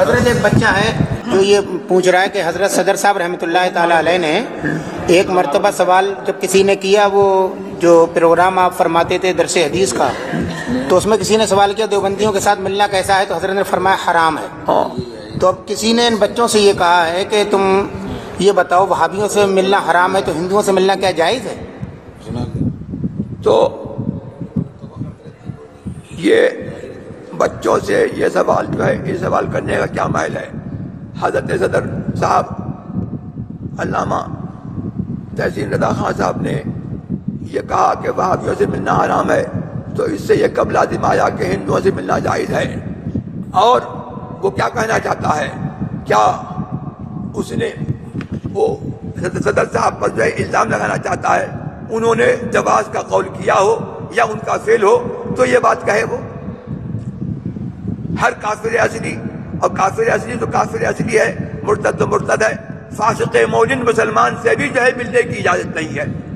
حضرت ایک بچہ ہے جو یہ پوچھ رہا ہے کہ حضرت صدر صاحب رحمۃ اللہ تعالی علیہ نے ایک مرتبہ سوال جب کسی نے کیا، وہ جو پروگرام آپ فرماتے تھے درس حدیث کا، تو اس میں کسی نے سوال کیا دیوبندیوں کے ساتھ ملنا کیسا ہے، تو حضرت نے فرمایا حرام ہے۔ تو اب کسی نے ان بچوں سے یہ کہا ہے کہ تم یہ بتاؤ وہابیوں سے ملنا حرام ہے تو ہندوؤں سے ملنا کیا جائز ہے؟ تو یہ بچوں سے یہ سوال جو ہے، یہ سوال کرنے کا کیا محل ہے؟ حضرت صدر صاحب علامہ تحسین رضا خان صاحب نے یہ کہا کہ وہابیوں سے ملنا حرام ہے، تو اس سے یہ کب لازم آیا کہ ہندوؤں سے ملنا جائز ہے؟ اور وہ کیا کہنا چاہتا ہے؟ کیا اس نے وہ حضرت صدر صاحب پر جو ہے الزام لگانا چاہتا ہے انہوں نے جواز کا قول کیا ہو یا ان کا فعل ہو تو یہ بات کہے؟ وہ ہر کافر اصلی، اور کافر اصلی تو کافر اصلی ہے، مرتد تو مرتد ہے، فاسق مومن مسلمان سے بھی جو ہے ملنے کی اجازت نہیں ہے۔